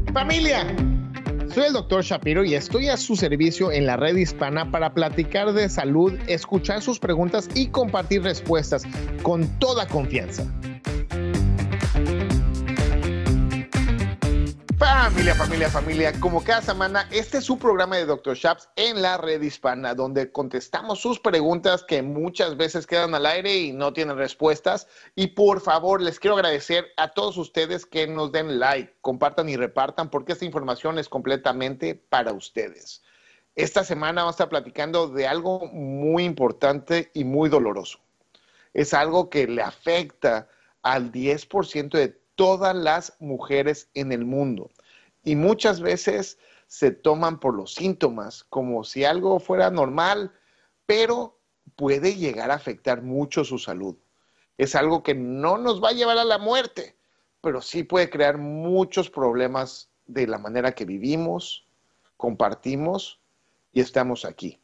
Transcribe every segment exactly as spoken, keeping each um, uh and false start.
Familia, soy el doctor Shapiro y estoy a su servicio en la red hispana para platicar de salud, escuchar sus preguntas y compartir respuestas con toda confianza. Familia, familia, familia, como cada semana, este es su programa de doctor Shaps en la red hispana, donde contestamos sus preguntas que muchas veces quedan al aire y no tienen respuestas. Y por favor, les quiero agradecer a todos ustedes que nos den like, compartan y repartan, porque esta información es completamente para ustedes. Esta semana vamos a estar platicando de algo muy importante y muy doloroso. Es algo que le afecta al diez por ciento de todas las mujeres en el mundo. Y muchas veces se toman por los síntomas como si algo fuera normal, pero puede llegar a afectar mucho su salud. Es algo que no nos va a llevar a la muerte, pero sí puede crear muchos problemas de la manera que vivimos, compartimos y estamos aquí.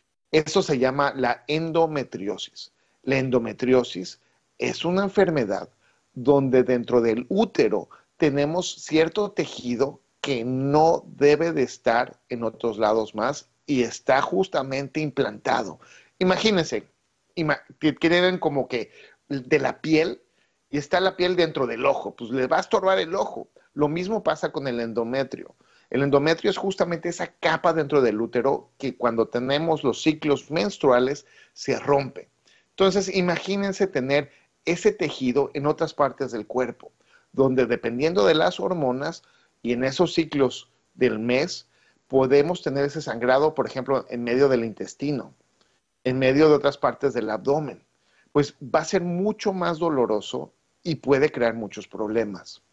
Eso se llama la endometriosis. La endometriosis es una enfermedad donde dentro del útero tenemos cierto tejido que no debe de estar en otros lados más y está justamente implantado. Imagínense, ima- que quieren como que de la piel y está la piel dentro del ojo, pues le va a estorbar el ojo. Lo mismo pasa con el endometrio. El endometrio es justamente esa capa dentro del útero que cuando tenemos los ciclos menstruales se rompe. Entonces, imagínense tener ese tejido en otras partes del cuerpo, donde dependiendo de las hormonas y en esos ciclos del mes, podemos tener ese sangrado, por ejemplo, en medio del intestino, en medio de otras partes del abdomen. Pues va a ser mucho más doloroso y puede crear muchos problemas.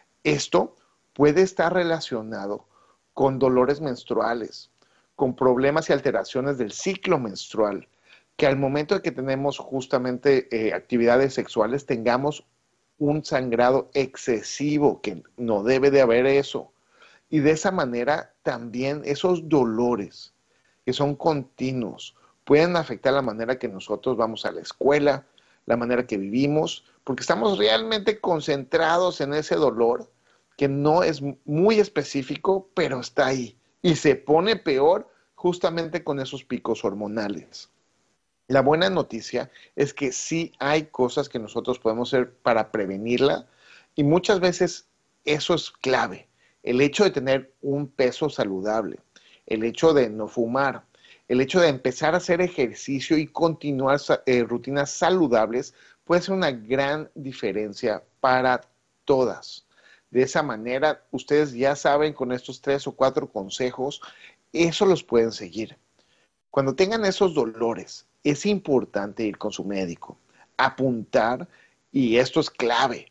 Esto puede estar relacionado con dolores menstruales, con problemas y alteraciones del ciclo menstrual, que al momento de que tenemos justamente eh, actividades sexuales tengamos un sangrado excesivo, que no debe de haber eso. Y de esa manera también esos dolores que son continuos pueden afectar la manera que nosotros vamos a la escuela, la manera que vivimos, porque estamos realmente concentrados en ese dolor que no es muy específico, pero está ahí. Y se pone peor justamente con esos picos hormonales. La buena noticia es que sí hay cosas que nosotros podemos hacer para prevenirla y muchas veces eso es clave. El hecho de tener un peso saludable, el hecho de no fumar, el hecho de empezar a hacer ejercicio y continuar eh, rutinas saludables puede ser una gran diferencia para todas. De esa manera, ustedes ya saben con estos tres o cuatro consejos, eso los pueden seguir. Cuando tengan esos dolores, es importante ir con su médico, apuntar, y esto es clave,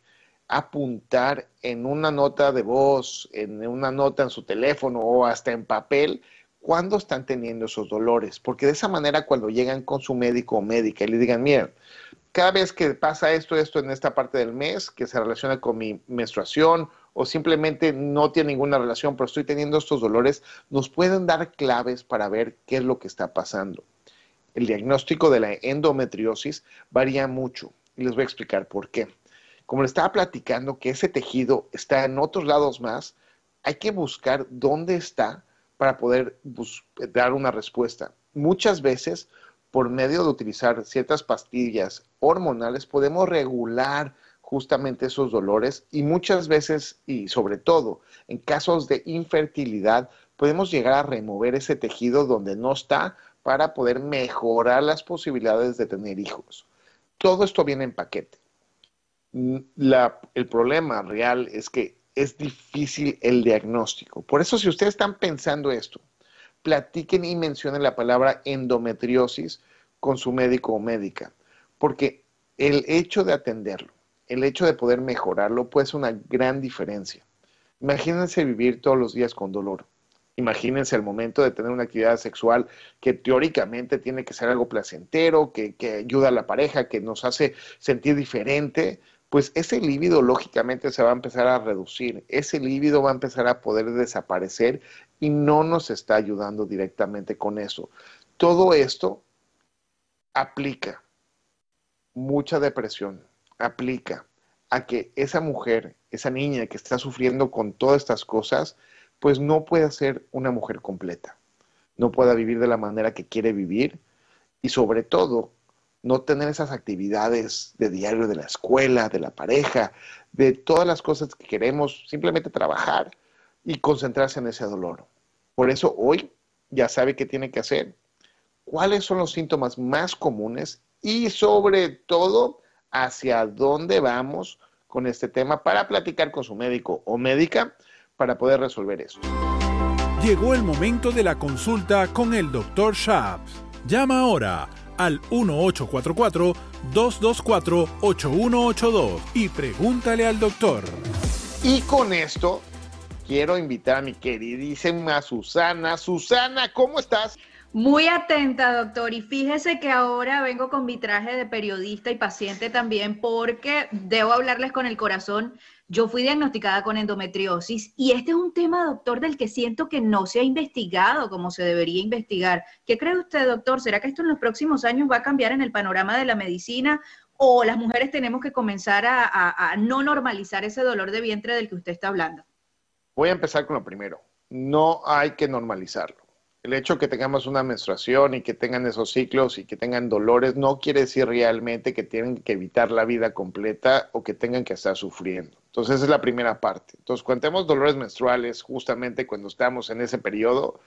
apuntar en una nota de voz, en una nota en su teléfono o hasta en papel, cuando están teniendo esos dolores, porque de esa manera cuando llegan con su médico o médica y le digan, miren, cada vez que pasa esto, esto en esta parte del mes, que se relaciona con mi menstruación o simplemente no tiene ninguna relación, pero estoy teniendo estos dolores, nos pueden dar claves para ver qué es lo que está pasando. El diagnóstico de la endometriosis varía mucho y les voy a explicar por qué. Como les estaba platicando que ese tejido está en otros lados más, hay que buscar dónde está para poder dar una respuesta. Muchas veces, por medio de utilizar ciertas pastillas hormonales, podemos regular justamente esos dolores y muchas veces, y sobre todo en casos de infertilidad, podemos llegar a remover ese tejido donde no está para poder mejorar las posibilidades de tener hijos. Todo esto viene en paquete. La, el problema real es que es difícil el diagnóstico. Por eso, si ustedes están pensando esto, platiquen y mencionen la palabra endometriosis con su médico o médica, porque el hecho de atenderlo, el hecho de poder mejorarlo puede ser una gran diferencia. Imagínense vivir todos los días con dolor. Imagínense el momento de tener una actividad sexual que teóricamente tiene que ser algo placentero, que, que ayuda a la pareja, que nos hace sentir diferente, pues ese líbido lógicamente se va a empezar a reducir, ese líbido va a empezar a poder desaparecer y no nos está ayudando directamente con eso. Todo esto aplica mucha depresión, aplica a que esa mujer esa niña que está sufriendo con todas estas cosas, pues no pueda ser una mujer completa, no pueda vivir de la manera que quiere vivir y sobre todo no tener esas actividades de diario de la escuela, de la pareja, de todas las cosas que queremos, simplemente trabajar y concentrarse en ese dolor. Por eso hoy ya sabe qué tiene que hacer, cuáles son los síntomas más comunes y sobre todo hacia dónde vamos con este tema para platicar con su médico o médica para poder resolver esto. Llegó el momento de la consulta con el doctor Shaps. Llama ahora al uno ocho cuatro cuatro, dos dos cuatro, ocho uno ocho dos y pregúntale al doctor. Y con esto quiero invitar a mi queridísima Susana. Susana, ¿cómo estás? Muy atenta, doctor, y fíjese que ahora vengo con mi traje de periodista y paciente también porque debo hablarles con el corazón. Yo fui diagnosticada con endometriosis y este es un tema, doctor, del que siento que no se ha investigado como se debería investigar. ¿Qué cree usted, doctor? ¿Será que esto en los próximos años va a cambiar en el panorama de la medicina o las mujeres tenemos que comenzar a, a, a no normalizar ese dolor de vientre del que usted está hablando? Voy a empezar con lo primero. No hay que normalizarlo. El hecho de que tengamos una menstruación y que tengan esos ciclos y que tengan dolores no quiere decir realmente que tienen que evitar la vida completa o que tengan que estar sufriendo. Entonces, esa es la primera parte. Entonces, cuando tenemos dolores menstruales, justamente cuando estamos en ese periodo,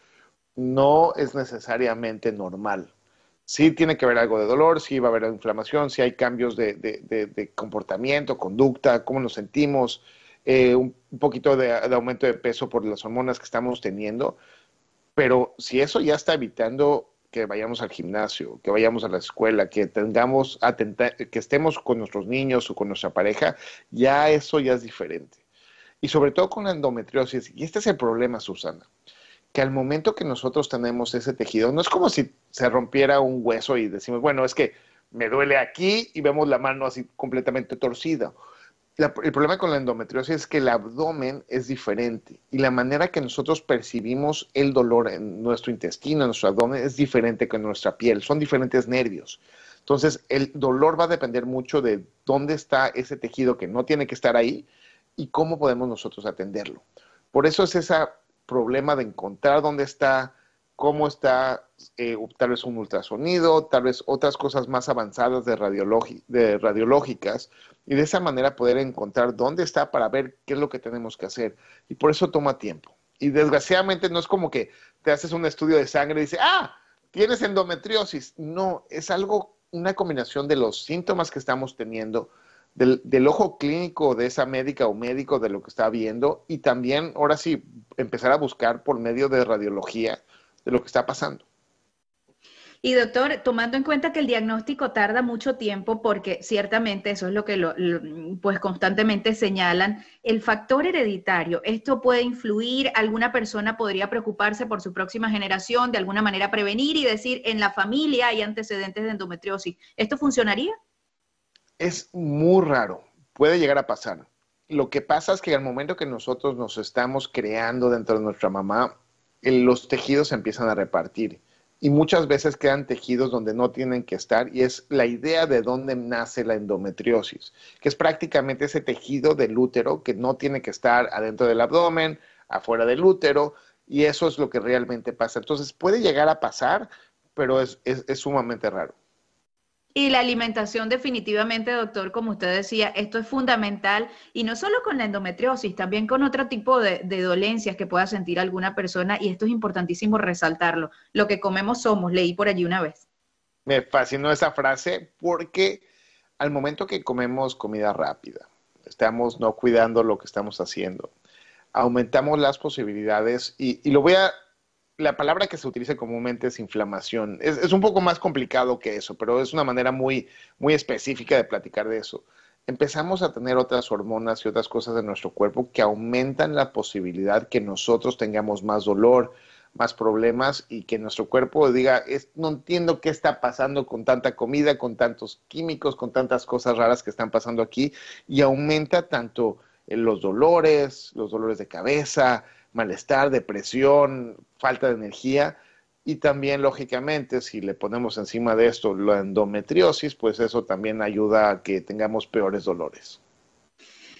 no es necesariamente normal. Sí tiene que haber algo de dolor, sí va a haber inflamación, sí hay cambios de, de, de, de comportamiento, conducta, cómo nos sentimos, eh, un, un poquito de, de aumento de peso por las hormonas que estamos teniendo. Pero si eso ya está evitando que vayamos al gimnasio, que vayamos a la escuela, que tengamos atenta, que estemos con nuestros niños o con nuestra pareja, ya eso ya es diferente. Y sobre todo con la endometriosis, y este es el problema, Susana, que al momento que nosotros tenemos ese tejido, no es como si se rompiera un hueso y decimos, bueno, es que me duele aquí y vemos la mano así completamente torcida. La, el problema con la endometriosis es que el abdomen es diferente y la manera que nosotros percibimos el dolor en nuestro intestino, en nuestro abdomen, es diferente que en nuestra piel. Son diferentes nervios. Entonces, el dolor va a depender mucho de dónde está ese tejido que no tiene que estar ahí y cómo podemos nosotros atenderlo. Por eso es ese problema de encontrar dónde está, cómo está, eh, tal vez un ultrasonido, tal vez otras cosas más avanzadas de, radiologi- de radiológicas, y de esa manera poder encontrar dónde está para ver qué es lo que tenemos que hacer. Y por eso toma tiempo. Y desgraciadamente no es como que te haces un estudio de sangre y dices, ah, tienes endometriosis. No, es algo, una combinación de los síntomas que estamos teniendo, del, del ojo clínico de esa médica o médico de lo que está viendo, y también, ahora sí, empezar a buscar por medio de radiología de lo que está pasando. Y doctor, tomando en cuenta que el diagnóstico tarda mucho tiempo, porque ciertamente eso es lo que lo, lo, pues constantemente señalan, el factor hereditario, ¿esto puede influir? ¿Alguna persona podría preocuparse por su próxima generación, de alguna manera prevenir y decir, en la familia hay antecedentes de endometriosis? ¿Esto funcionaría? Es muy raro, puede llegar a pasar. Lo que pasa es que al momento que nosotros nos estamos creando dentro de nuestra mamá, los tejidos se empiezan a repartir. Y muchas veces quedan tejidos donde no tienen que estar, y es la idea de dónde nace la endometriosis, que es prácticamente ese tejido del útero que no tiene que estar adentro del abdomen, afuera del útero, y eso es lo que realmente pasa. Entonces puede llegar a pasar, pero es, es, es sumamente raro. Y la alimentación definitivamente, doctor, como usted decía, esto es fundamental, y no solo con la endometriosis, también con otro tipo de, de dolencias que pueda sentir alguna persona, y esto es importantísimo resaltarlo. Lo que comemos somos, leí por allí una vez. Me fascinó esa frase porque al momento que comemos comida rápida, estamos no cuidando lo que estamos haciendo, aumentamos las posibilidades, y, y lo voy a... La palabra que se utiliza comúnmente es inflamación. Es, es un poco más complicado que eso, pero es una manera muy, muy específica de platicar de eso. Empezamos a tener otras hormonas y otras cosas en nuestro cuerpo que aumentan la posibilidad que nosotros tengamos más dolor, más problemas, y que nuestro cuerpo diga, es, no entiendo qué está pasando con tanta comida, con tantos químicos, con tantas cosas raras que están pasando aquí, y aumenta tanto los dolores, los dolores de cabeza, malestar, depresión, falta de energía, y también, lógicamente, si le ponemos encima de esto la endometriosis, pues eso también ayuda a que tengamos peores dolores.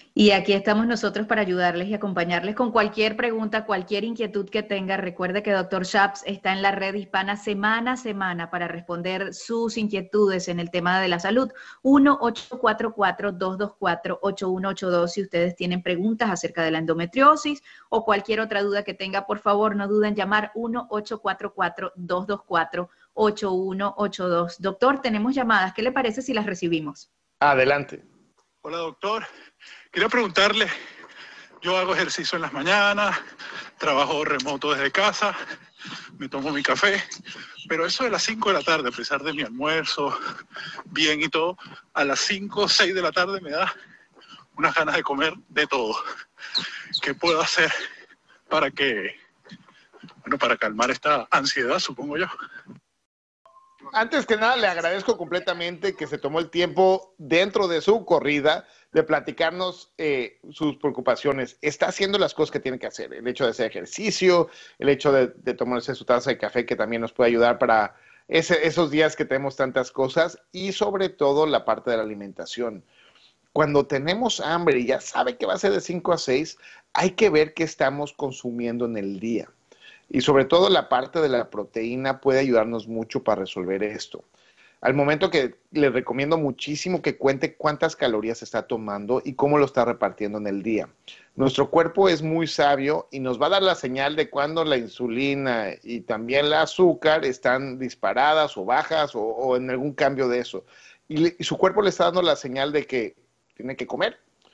Y aquí estamos nosotros para ayudarles y acompañarles con cualquier pregunta, cualquier inquietud que tenga. Recuerde que doctor Shaps está en la red hispana semana a semana para responder sus inquietudes en el tema de la salud. uno ocho cuatro cuatro, dos dos cuatro, ocho uno ocho dos si ustedes tienen preguntas acerca de la endometriosis o cualquier otra duda que tenga, por favor, no duden en llamar uno ocho cuatro cuatro, dos dos cuatro, ocho uno ocho dos. Doctor, tenemos llamadas. ¿Qué le parece si las recibimos? Adelante. Hola, doctor. Quería preguntarle, yo hago ejercicio en las mañanas, trabajo remoto desde casa, me tomo mi café, pero eso de las cinco de la tarde, a pesar de mi almuerzo, bien y todo, a las cinco o seis de la tarde me da unas ganas de comer de todo. ¿Qué puedo hacer para que, bueno, para calmar esta ansiedad, supongo yo? Antes que nada, le agradezco completamente que se tomó el tiempo dentro de su corrida de platicarnos eh, sus preocupaciones. Está haciendo las cosas que tiene que hacer. El hecho de hacer ejercicio, el hecho de, de tomarse su taza de café, que también nos puede ayudar para ese, esos días que tenemos tantas cosas, y sobre todo la parte de la alimentación. Cuando tenemos hambre y ya sabe que va a ser de cinco a seis, hay que ver qué estamos consumiendo en el día. Y sobre todo la parte de la proteína puede ayudarnos mucho para resolver esto. Al momento que le recomiendo muchísimo que cuente cuántas calorías está tomando y cómo lo está repartiendo en el día. Nuestro cuerpo es muy sabio y nos va a dar la señal de cuando la insulina y también el azúcar están disparadas o bajas o, o en algún cambio de eso. Y, le, y su cuerpo le está dando la señal de que tiene que comer.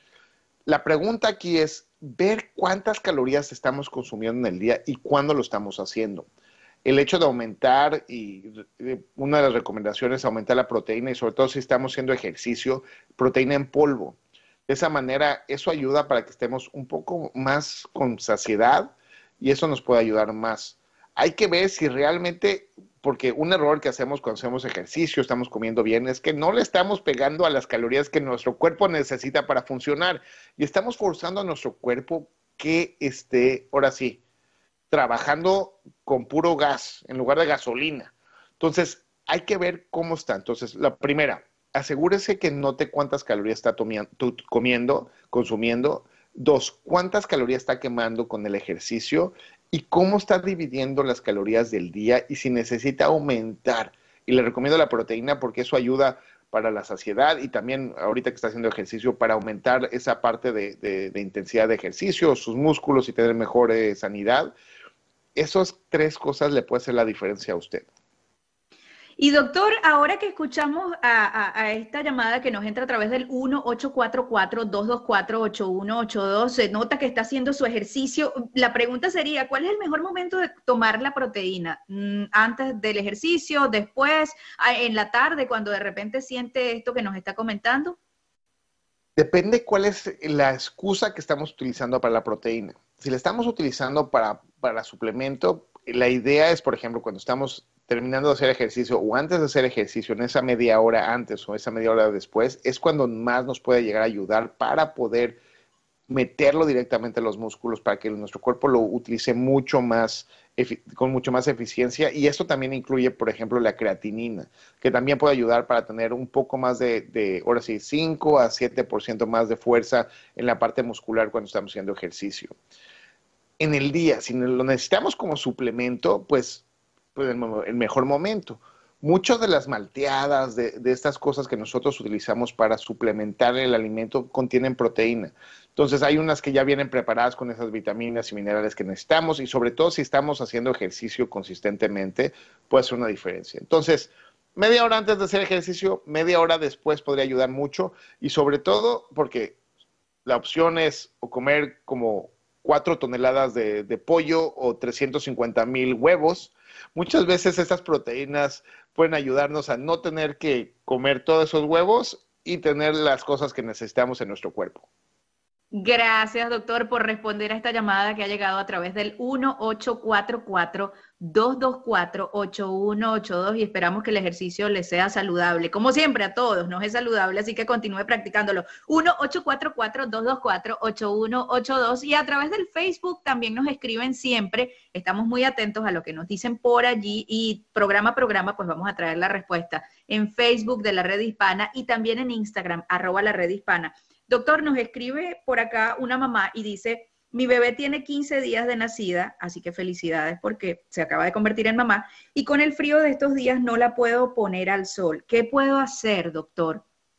La pregunta aquí es ver cuántas calorías estamos consumiendo en el día y cuándo lo estamos haciendo. El hecho de aumentar, y una de las recomendaciones es aumentar la proteína y sobre todo si estamos haciendo ejercicio, proteína en polvo. De esa manera, eso ayuda para que estemos un poco más con saciedad y eso nos puede ayudar más. Hay que ver si realmente, porque un error que hacemos cuando hacemos ejercicio, estamos comiendo bien, es que no le estamos pegando a las calorías que nuestro cuerpo necesita para funcionar y estamos forzando a nuestro cuerpo que esté, ahora sí, trabajando con puro gas en lugar de gasolina. Entonces, hay que ver cómo está. Entonces, la primera, asegúrese que note cuántas calorías está comiendo, consumiendo. Dos, cuántas calorías está quemando con el ejercicio y cómo está dividiendo las calorías del día y si necesita aumentar. Y le recomiendo la proteína porque eso ayuda para la saciedad y también ahorita que está haciendo ejercicio para aumentar esa parte de, de, de intensidad de ejercicio, sus músculos y tener mejor eh, sanidad. Esas tres cosas le puede hacer la diferencia a usted. Y doctor, ahora que escuchamos a, a, a esta llamada que nos entra a través del uno ocho cuatro cuatro, dos dos cuatro, ocho uno ocho dos, se nota que está haciendo su ejercicio. La pregunta sería, ¿cuál es el mejor momento de tomar la proteína? ¿Antes del ejercicio, después, en la tarde, cuando de repente siente esto que nos está comentando? Depende cuál es la excusa que estamos utilizando para la proteína. Si la estamos utilizando para, para suplemento, la idea es, por ejemplo, cuando estamos terminando de hacer ejercicio o antes de hacer ejercicio, en esa media hora antes o esa media hora después, es cuando más nos puede llegar a ayudar para poder meterlo directamente a los músculos para que nuestro cuerpo lo utilice mucho más, con mucho más eficiencia. Y esto también incluye, por ejemplo, la creatinina, que también puede ayudar para tener un poco más de, de ahora sí, cinco a siete por ciento más de fuerza en la parte muscular cuando estamos haciendo ejercicio. En el día, si lo necesitamos como suplemento, pues pues el, el mejor momento. Muchas de las malteadas, de, de estas cosas que nosotros utilizamos para suplementar el alimento, contienen proteína. Entonces hay unas que ya vienen preparadas con esas vitaminas y minerales que necesitamos y sobre todo si estamos haciendo ejercicio consistentemente, puede hacer una diferencia. Entonces, media hora antes de hacer ejercicio, media hora después podría ayudar mucho y sobre todo porque la opción es o comer como cuatro toneladas de, de pollo o trescientos cincuenta mil huevos. Muchas veces estas proteínas pueden ayudarnos a no tener que comer todos esos huevos y tener las cosas que necesitamos en nuestro cuerpo. Gracias, doctor, por responder a esta llamada que ha llegado a través del uno ocho cuatro cuatro, dos dos cuatro, ocho uno ocho dos y esperamos que el ejercicio les sea saludable. Como siempre, a todos nos es saludable, así que continúe practicándolo. uno ocho cuatro cuatro, dos dos cuatro, ocho uno ocho dos y a través del Facebook también nos escriben siempre. Estamos muy atentos a lo que nos dicen por allí y programa a programa pues vamos a traer la respuesta en Facebook de la Red Hispana y también en Instagram, arroba la Red Hispana. Doctor, nos escribe por acá una mamá y dice, mi bebé tiene quince días de nacida, así que felicidades porque se acaba de convertir en mamá, y con el frío de estos días no la puedo poner al sol. ¿Qué puedo hacer, doctor?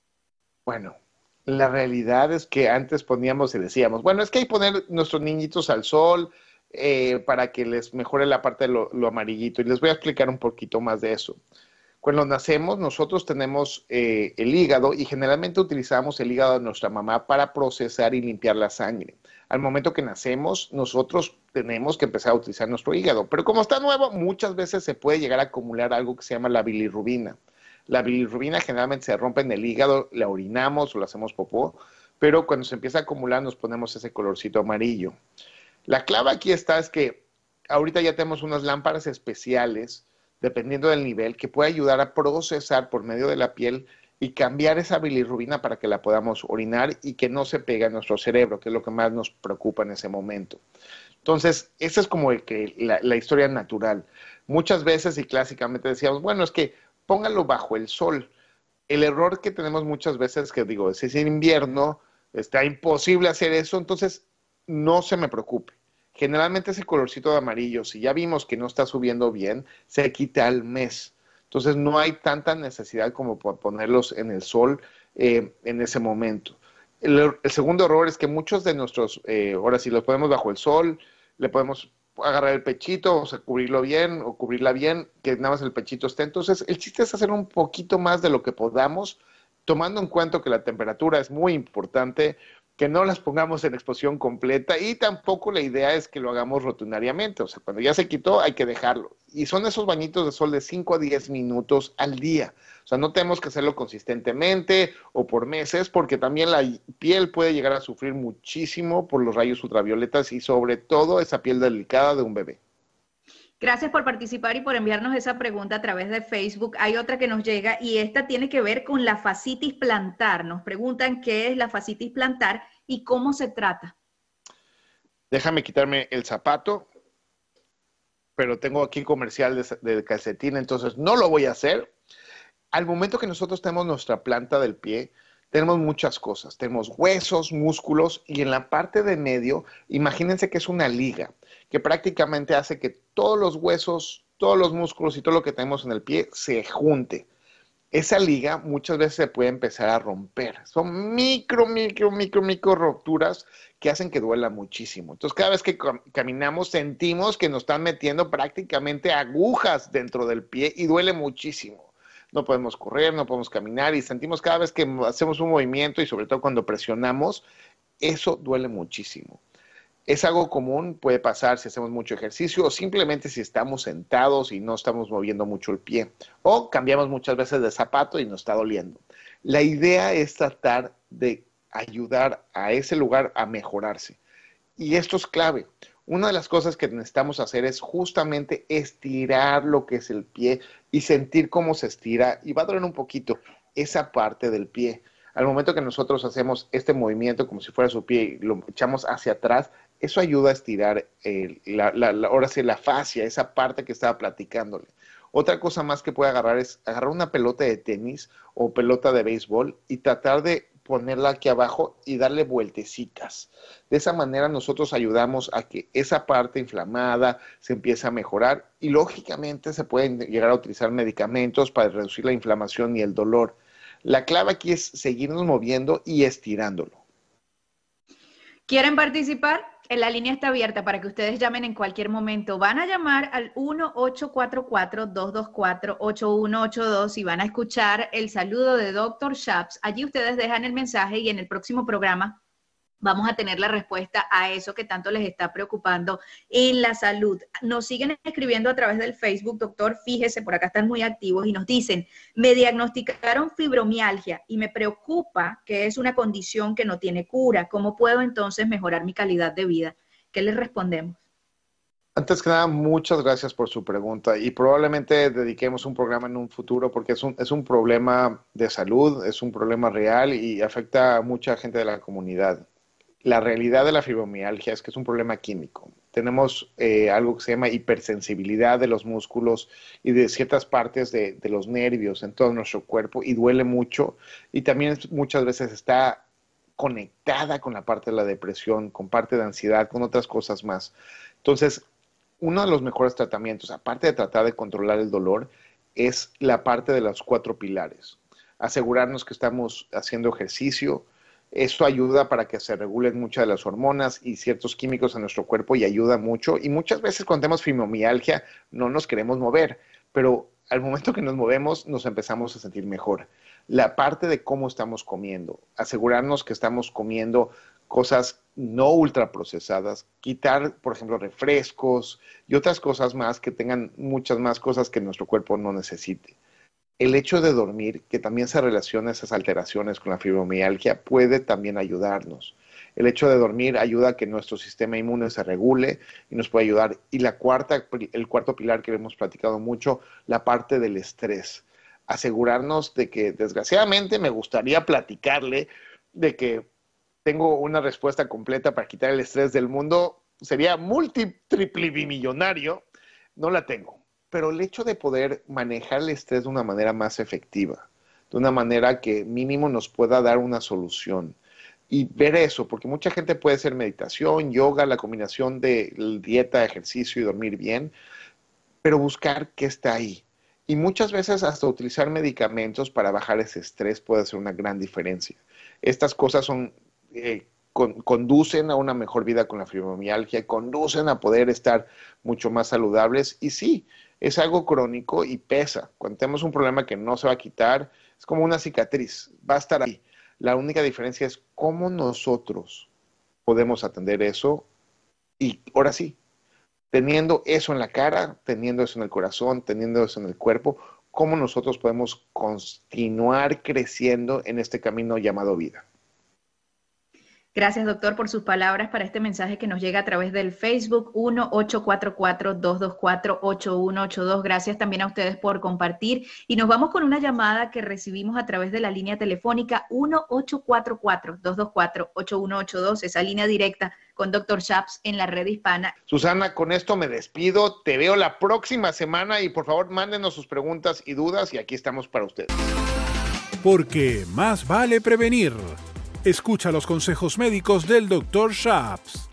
Bueno, la realidad es que antes poníamos y decíamos, bueno, es que hay que poner nuestros niñitos al sol eh, para que les mejore la parte de lo, lo amarillito. Y les voy a explicar un poquito más de eso. Cuando nacemos, nosotros tenemos eh, el hígado y generalmente utilizamos el hígado de nuestra mamá para procesar y limpiar la sangre. Al momento que nacemos, nosotros tenemos que empezar a utilizar nuestro hígado. Pero como está nuevo, muchas veces se puede llegar a acumular algo que se llama la bilirrubina. La bilirrubina generalmente se rompe en el hígado, la orinamos o la hacemos popó, pero cuando se empieza a acumular nos ponemos ese colorcito amarillo. La clave aquí está es que ahorita ya tenemos unas lámparas especiales dependiendo del nivel, que puede ayudar a procesar por medio de la piel y cambiar esa bilirrubina para que la podamos orinar y que no se pegue a nuestro cerebro, que es lo que más nos preocupa en ese momento. Entonces, esa es como el que, la, la historia natural. Muchas veces y clásicamente decíamos, bueno, es que póngalo bajo el sol. El error que tenemos muchas veces es que digo, si es invierno, está imposible hacer eso, entonces no se me preocupe. Generalmente ese colorcito de amarillo, si ya vimos que no está subiendo bien, se quita al mes. Entonces no hay tanta necesidad como por ponerlos en el sol eh, en ese momento. El, el segundo error es que muchos de nuestros, eh, ahora sí los ponemos bajo el sol, le podemos agarrar el pechito, o sea, cubrirlo bien o cubrirla bien, que nada más el pechito esté. Entonces el chiste es hacer un poquito más de lo que podamos, tomando en cuenta que la temperatura es muy importante, que no las pongamos en exposición completa y tampoco la idea es que lo hagamos rutinariamente. O sea, cuando ya se quitó hay que dejarlo. Y son esos bañitos de sol de cinco a diez minutos al día. O sea, no tenemos que hacerlo consistentemente o por meses porque también la piel puede llegar a sufrir muchísimo por los rayos ultravioletas y sobre todo esa piel delicada de un bebé. Gracias por participar y por enviarnos esa pregunta a través de Facebook. Hay otra que nos llega y esta tiene que ver con la fascitis plantar. Nos preguntan qué es la fascitis plantar y cómo se trata. Déjame quitarme el zapato, pero tengo aquí comercial de, de calcetín, entonces no lo voy a hacer. Al momento que nosotros tenemos nuestra planta del pie, tenemos muchas cosas. Tenemos huesos, músculos y en la parte de medio, imagínense que es una liga que prácticamente hace que todos los huesos, todos los músculos y todo lo que tenemos en el pie se junte. Esa liga muchas veces se puede empezar a romper. Son micro, micro, micro, micro rupturas que hacen que duela muchísimo. Entonces, cada vez que caminamos sentimos que nos están metiendo prácticamente agujas dentro del pie y duele muchísimo. No podemos correr, no podemos caminar y sentimos cada vez que hacemos un movimiento y sobre todo cuando presionamos, eso duele muchísimo. Es algo común, puede pasar si hacemos mucho ejercicio o simplemente si estamos sentados y no estamos moviendo mucho el pie. O cambiamos muchas veces de zapato y nos está doliendo. La idea es tratar de ayudar a ese lugar a mejorarse. Y esto es clave. Una de las cosas que necesitamos hacer es justamente estirar lo que es el pie y sentir cómo se estira. Y va a doler un poquito esa parte del pie. Al momento que nosotros hacemos este movimiento como si fuera su pie y lo echamos hacia atrás, eso ayuda a estirar eh, la, la, la, ahora sí, la fascia, esa parte que estaba platicándole. Otra cosa más que puede agarrar es agarrar una pelota de tenis o pelota de béisbol y tratar de ponerla aquí abajo y darle vueltecitas. De esa manera nosotros ayudamos a que esa parte inflamada se empiece a mejorar y lógicamente se pueden llegar a utilizar medicamentos para reducir la inflamación y el dolor. La clave aquí es seguirnos moviendo y estirándolo. ¿Quieren participar? La línea está abierta para que ustedes llamen en cualquier momento. Van a llamar al uno ocho cuatro cuatro, dos dos cuatro, ocho uno ocho dos y van a escuchar el saludo de doctor Schaps. Allí ustedes dejan el mensaje y en el próximo programa vamos a tener la respuesta a eso que tanto les está preocupando en la salud. Nos siguen escribiendo a través del Facebook, doctor, fíjese, por acá están muy activos y nos dicen, me diagnosticaron fibromialgia y me preocupa que es una condición que no tiene cura. ¿Cómo puedo entonces mejorar mi calidad de vida? ¿Qué les respondemos? Antes que nada, muchas gracias por su pregunta y probablemente dediquemos un programa en un futuro porque es un, es un problema de salud, es un problema real y afecta a mucha gente de la comunidad. La realidad de la fibromialgia es que es un problema químico. Tenemos eh, algo que se llama hipersensibilidad de los músculos y de ciertas partes de, de los nervios en todo nuestro cuerpo y duele mucho y también muchas veces está conectada con la parte de la depresión, con parte de ansiedad, con otras cosas más. Entonces, uno de los mejores tratamientos, aparte de tratar de controlar el dolor, es la parte de los cuatro pilares. Asegurarnos que estamos haciendo ejercicio. Eso ayuda para que se regulen muchas de las hormonas y ciertos químicos en nuestro cuerpo y ayuda mucho. Y muchas veces cuando tenemos fibromialgia no nos queremos mover, pero al momento que nos movemos nos empezamos a sentir mejor. La parte de cómo estamos comiendo, asegurarnos que estamos comiendo cosas no ultraprocesadas, quitar, por ejemplo, refrescos y otras cosas más que tengan muchas más cosas que nuestro cuerpo no necesite. El hecho de dormir, que también se relaciona esas alteraciones con la fibromialgia, puede también ayudarnos. El hecho de dormir ayuda a que nuestro sistema inmune se regule y nos puede ayudar. Y la cuarta, el cuarto pilar que hemos platicado mucho, la parte del estrés. Asegurarnos de que, desgraciadamente, me gustaría platicarle de que tengo una respuesta completa para quitar el estrés del mundo. Sería multi-triple-bimillonario. No la tengo. Pero el hecho de poder manejar el estrés de una manera más efectiva, de una manera que mínimo nos pueda dar una solución. Y ver eso, porque mucha gente puede hacer meditación, yoga, la combinación de dieta, ejercicio y dormir bien, pero buscar qué está ahí. Y muchas veces hasta utilizar medicamentos para bajar ese estrés puede hacer una gran diferencia. Estas cosas son, eh, con, conducen a una mejor vida con la fibromialgia, conducen a poder estar mucho más saludables. Y sí, es algo crónico y pesa. Cuando tenemos un problema que no se va a quitar, es como una cicatriz, va a estar ahí. La única diferencia es cómo nosotros podemos atender eso y ahora sí, teniendo eso en la cara, teniendo eso en el corazón, teniendo eso en el cuerpo, cómo nosotros podemos continuar creciendo en este camino llamado vida. Gracias, doctor, por sus palabras para este mensaje que nos llega a través del Facebook uno ocho cuatro cuatro, dos dos cuatro, ocho uno ocho dos. Gracias también a ustedes por compartir. Y nos vamos con una llamada que recibimos a través de la línea telefónica uno ocho cuatro cuatro, dos dos cuatro, ocho uno ocho dos, esa línea directa con doctor Shaps en la red hispana. Susana, con esto me despido. Te veo la próxima semana y por favor mándenos sus preguntas y dudas y aquí estamos para ustedes. Porque más vale prevenir. Escucha los consejos médicos del doctor Shaps.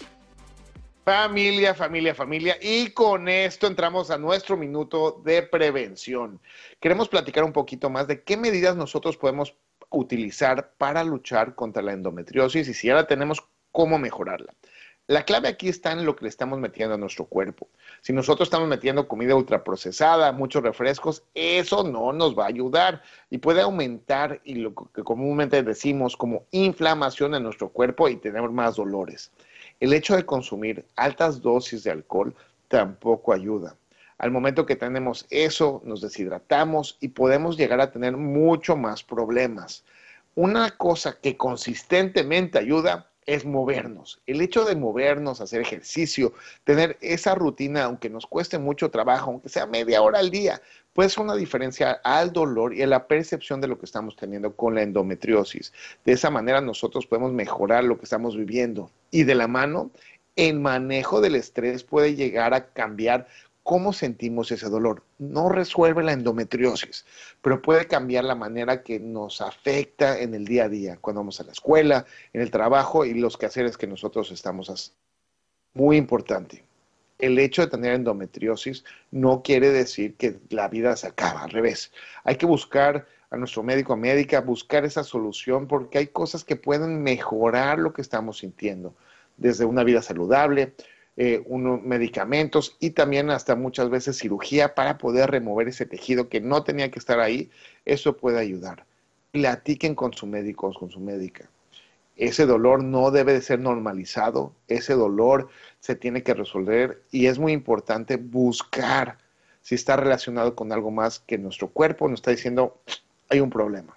Familia, familia, familia. Y con esto entramos a nuestro minuto de prevención. Queremos platicar un poquito más de qué medidas nosotros podemos utilizar para luchar contra la endometriosis y si ya la tenemos, cómo mejorarla. La clave aquí está en lo que le estamos metiendo a nuestro cuerpo. Si nosotros estamos metiendo comida ultraprocesada, muchos refrescos, eso no nos va a ayudar y puede aumentar y lo que comúnmente decimos como inflamación en nuestro cuerpo y tener más dolores. El hecho de consumir altas dosis de alcohol tampoco ayuda. Al momento que tenemos eso, nos deshidratamos y podemos llegar a tener mucho más problemas. Una cosa que consistentemente ayuda es movernos. El hecho de movernos, hacer ejercicio, tener esa rutina, aunque nos cueste mucho trabajo, aunque sea media hora al día, puede ser una diferencia al dolor y a la percepción de lo que estamos teniendo con la endometriosis. De esa manera nosotros podemos mejorar lo que estamos viviendo. Y de la mano, el manejo del estrés puede llegar a cambiar cómo sentimos ese dolor. No resuelve la endometriosis, pero puede cambiar la manera que nos afecta en el día a día, cuando vamos a la escuela, en el trabajo y los quehaceres que nosotros estamos haciendo. Muy importante. El hecho de tener endometriosis no quiere decir que la vida se acaba, al revés. Hay que buscar a nuestro médico o médica, buscar esa solución porque hay cosas que pueden mejorar lo que estamos sintiendo, desde una vida saludable, Eh, unos medicamentos y también hasta muchas veces cirugía para poder remover ese tejido que no tenía que estar ahí. Eso puede ayudar. Platiquen con su médico o con su médica. Ese dolor no debe de ser normalizado. Ese dolor se tiene que resolver y es muy importante buscar si está relacionado con algo más que nuestro cuerpo nos está diciendo hay un problema.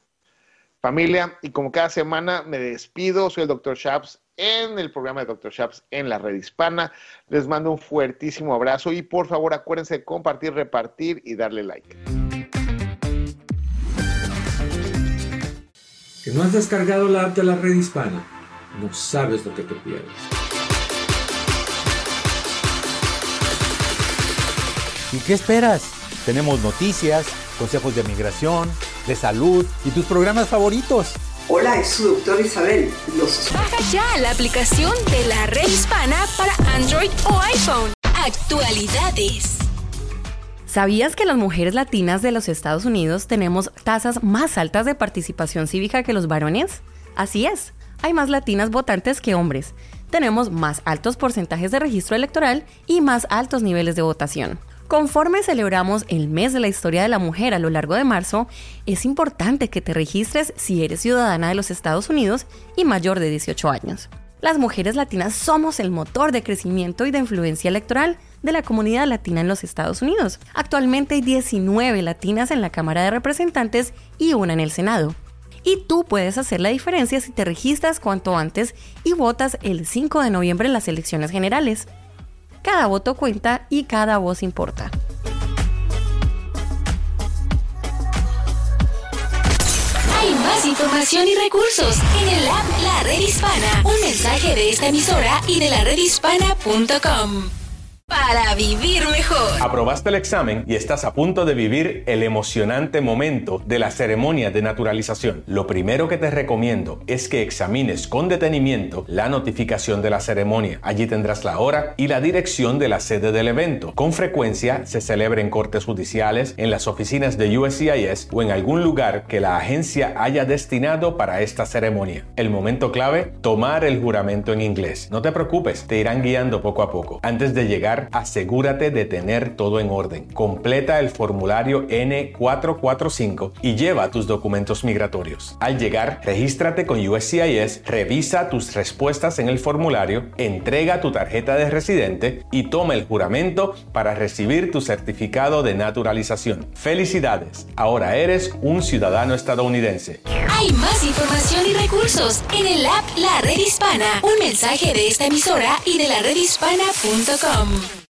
Familia, y como cada semana me despido, soy el doctor Shaps en el programa de doctor Shaps en la red hispana. Les mando un fuertísimo abrazo y por favor acuérdense de compartir, repartir y darle like. ¿Que no has descargado la app de la red hispana? No sabes lo que te pierdes. ¿Y qué esperas? Tenemos noticias, consejos de migración, de salud y tus programas favoritos. Hola, es su doctora Isabel. Los... Baja ya la aplicación de la Red Hispana para Android o iPhone. Actualidades. ¿Sabías que las mujeres latinas de los Estados Unidos tenemos tasas más altas de participación cívica que los varones? Así es, hay más latinas votantes que hombres. Tenemos más altos porcentajes de registro electoral y más altos niveles de votación. Conforme celebramos el mes de la historia de la mujer a lo largo de marzo, es importante que te registres si eres ciudadana de los Estados Unidos y mayor de dieciocho años. Las mujeres latinas somos el motor de crecimiento y de influencia electoral de la comunidad latina en los Estados Unidos. Actualmente hay diecinueve latinas en la Cámara de Representantes y una en el Senado. Y tú puedes hacer la diferencia si te registras cuanto antes y votas el cinco de noviembre en las elecciones generales. Cada voto cuenta y cada voz importa. Hay más información y recursos en el app La Red Hispana. Un mensaje de esta emisora y de la red hispana punto com. Para vivir mejor. Aprobaste el examen y estás a punto de vivir el emocionante momento de la ceremonia de naturalización. Lo primero que te recomiendo es que examines con detenimiento la notificación de la ceremonia. Allí tendrás la hora y la dirección de la sede del evento. Con frecuencia se celebra en cortes judiciales, en las oficinas de U S C I S o en algún lugar que la agencia haya destinado para esta ceremonia. El momento clave, tomar el juramento en inglés. No te preocupes, te irán guiando poco a poco. Antes de llegar, asegúrate de tener todo en orden. Completa el formulario N cuatrocientos cuarenta y cinco y lleva tus documentos migratorios. Al llegar, regístrate con U S C I S, revisa tus respuestas en el formulario, entrega tu tarjeta de residente y toma el juramento para recibir tu certificado de naturalización. ¡Felicidades! Ahora eres un ciudadano estadounidense. Hay más información y recursos en el app La Red Hispana. Un mensaje de esta emisora y de la red hispana punto com.